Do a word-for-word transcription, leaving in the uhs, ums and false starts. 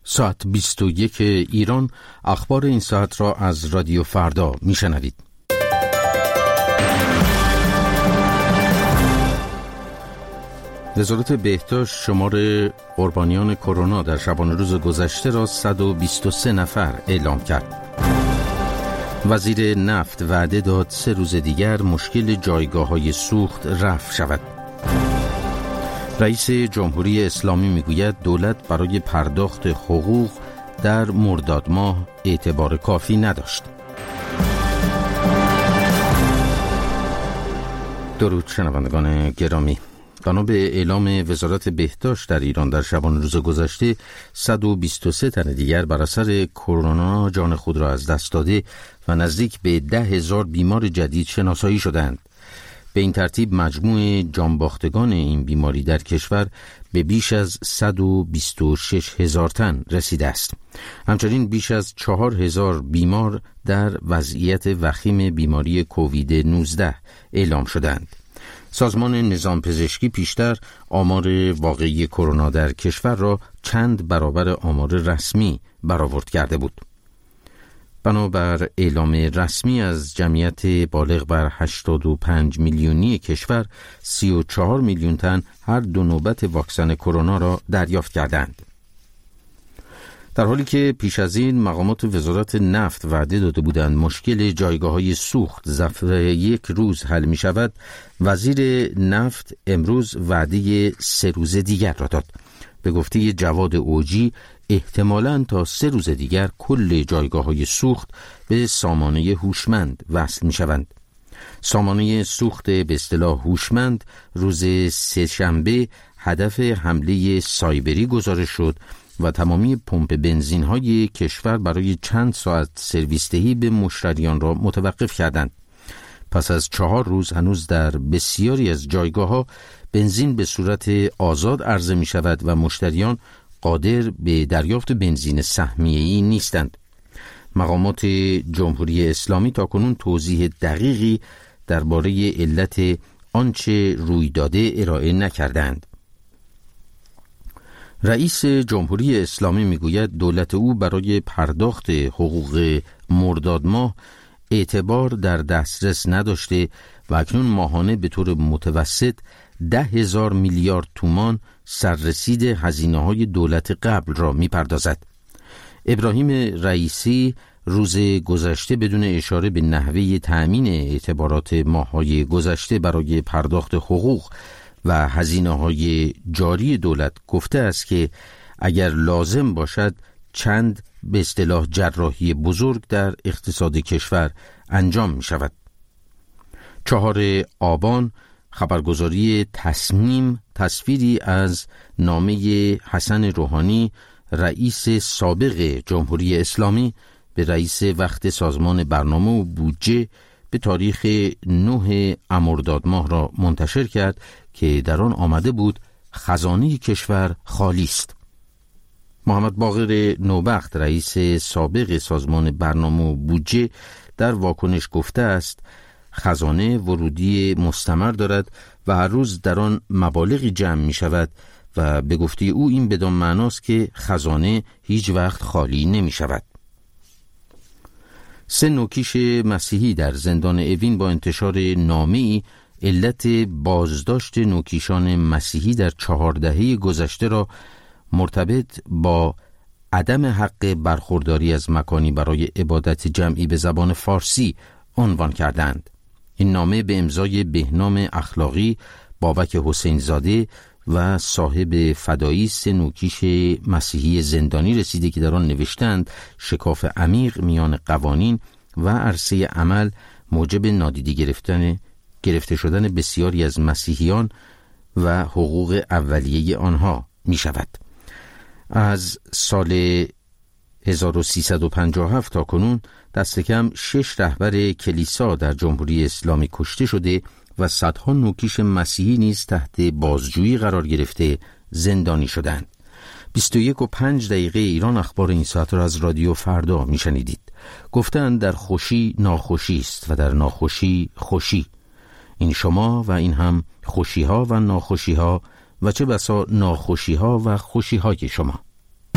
ساعت بیست و یک ایران اخبار این ساعت را از رادیو فردا میشنوید. وزارت بهداشت شمار قربانیان کرونا در شبانه روز گذشته را صد و بیست و سه نفر اعلام کرد. وزیر نفت وعده داد سه روز دیگر مشکل جایگاه‌های سوخت رفع شود. رئیس جمهوری اسلامی میگوید دولت برای پرداخت حقوق در مرداد ماه اعتبار کافی نداشت. درود شنوندگان گرامی، بنا به اعلام وزارت بهداشت در ایران در شبانه روز گذشته صد و بیست و سه تن دیگر بر اثر کرونا جان خود را از دست داده و نزدیک به ده هزار بیمار جدید شناسایی شدند. به این ترتیب مجموع جانباختگان این بیماری در کشور به بیش از صد و بیست و شش هزار تن رسیده است. همچنین بیش از چهار هزار بیمار در وضعیت وخیم بیماری کووید نوزده اعلام شدند. سازمان نظام پزشکی پیشتر آمار واقعی کرونا در کشور را چند برابر آمار رسمی برآورد کرده بود. بنابر اعلام رسمی از جمعیت بالغ بر هشتاد و پنج میلیونی کشور، سی و چهار میلیون تن هر دو نوبت واکسن کرونا را دریافت کردند. در حالی که پیش از این مقامات وزارت نفت وعده داده بودند مشکل جایگاه‌های سوخت ظرف یک روز حل می شود، وزیر نفت امروز وعده سه روز دیگر را داد. به گفته جواد اوجی احتمالاً تا سه روز دیگر کل جایگاه‌های سوخت به سامانه هوشمند وصل می شوند. سامانه سوخت به اصطلاح هوشمند روز سه‌شنبه هدف حمله سایبری گزارش شد و تمامی پمپ بنزین‌های کشور برای چند ساعت سرویس دهی به مشتریان را متوقف کردند. پس از چهار روز هنوز در بسیاری از جایگاه‌ها بنزین به صورت آزاد عرضه می شود و مشتریان قادر به دریافت بنزین سهمیه‌ای نیستند. مقامات جمهوری اسلامی تاکنون توضیح دقیقی درباره علت آنچه روی داده ارائه نکردند. رئیس جمهوری اسلامی میگوید دولت او برای پرداخت حقوق مرداد ماه اعتبار در دسترس نداشته و اکنون ماهانه به طور متوسط ده هزار میلیارد تومان سررسید هزینه‌های دولت قبل را می‌پردازد. ابراهیم رئیسی روز گذشته بدون اشاره به نحوه تأمین اعتبارات ماه‌های گذشته برای پرداخت حقوق و هزینه‌های جاری دولت گفته است که اگر لازم باشد چند به اصطلاح جراحی بزرگ در اقتصاد کشور انجام می شود. چهار آبان خبرگزاری تصمیم تصویری از نامه حسن روحانی رئیس سابق جمهوری اسلامی به رئیس وقت سازمان برنامه و بودجه به تاریخ نه مرداد ماه را منتشر کرد که در آن آمده بود خزانه کشور خالی است. محمد باقر نوبخت رئیس سابق سازمان برنامه و بودجه در واکنش گفته است خزانه ورودی مستمر دارد و هر روز در آن مبالغی جمع می شود و به گفته او این بدان معناست که خزانه هیچ وقت خالی نمی شود. سه نوکیش مسیحی در زندان اوین با انتشار نامه‌ای علت بازداشت نوکیشان مسیحی در چهار دهه گذشته را مرتبط با عدم حق برخورداری از مکانی برای عبادت جمعی به زبان فارسی عنوان کردند. این نامه به امضای بهنام اخلاقی، بابک حسین زاده و صاحب فدایی سه نوکیش مسیحی زندانی رسیده که در آن نوشتند شکاف عمیق میان قوانین و عرصه عمل موجب نادیده گرفتن گرفته شدن بسیاری از مسیحیان و حقوق اولیه آنها می شود. از سال هزار و سیصد و پنجاه و هفت تا کنون دست کم شش رهبر کلیسا در جمهوری اسلامی کشته شده و صدها نوکیش مسیحی نیز تحت بازجویی قرار گرفته زندانی شدند. بیست و یک و پنج دقیقه ایران اخبار این ساعت را از رادیو فردا می شنیدید. گفتند در خوشی ناخوشی است و در ناخوشی خوشی. این شما و این هم خوشی ها و ناخوشی ها و چه بسا ناخوشی ها و خوشی های شما.